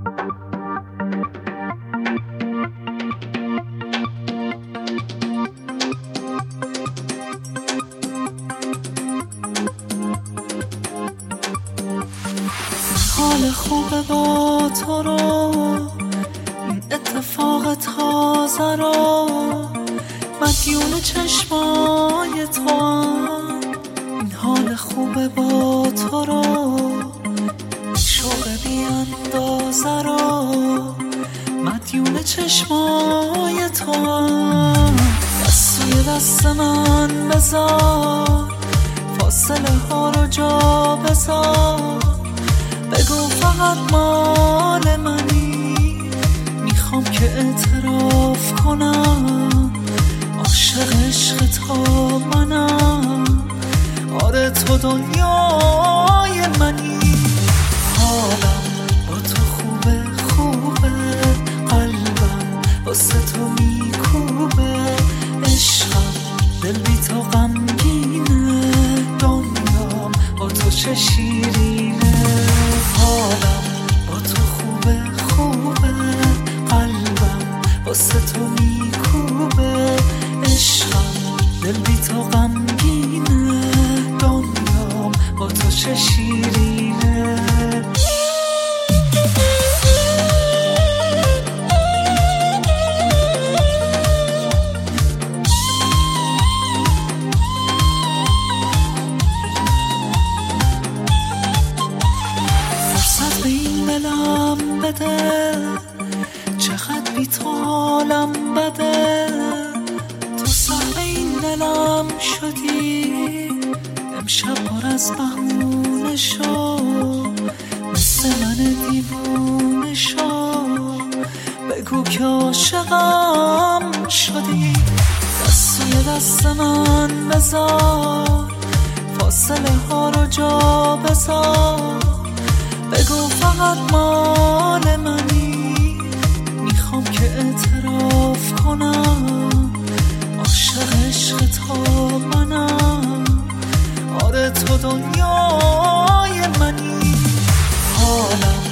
حال خوبه با تو رو، این اتفاق تازه رو، مدیون چشمای تو هم. این حال خوبه با تو رو، این شوق بی اندازه رو، مدیون چشمای تو هم. دست روی دست من بذار، فاصله ها رو جا بذار، بگو فقط مال منی، میخوام که اعتراف کنم عاشق عشق تا منم. آره تو دنیای منی، حالم با تو خوبه خوبه، قلبم واسه تو میکوبه، عشقم دل بی تو غمگینه، دنیام با تو چه شیرینه. حالم با تو خوبه خوبه، قلبم واسه تو میکوبه، عشقم دل بی تو غمگینه، دنیام با تو چه شیرینه. فرصت به این دلم بده، چقدر بی تو حالم بده، تو سهم این دلم شدی، امشب پر از بهونه شو، مثل من دیوونه شو، بگو که عاشقم شدی. دست روی دست من بذار، فاصله ها رو جا بذار، بگو فقط مال منی، میخوام که اعتراف کنم عاشق عشق تا منم. آره تو دنیای منی، حالم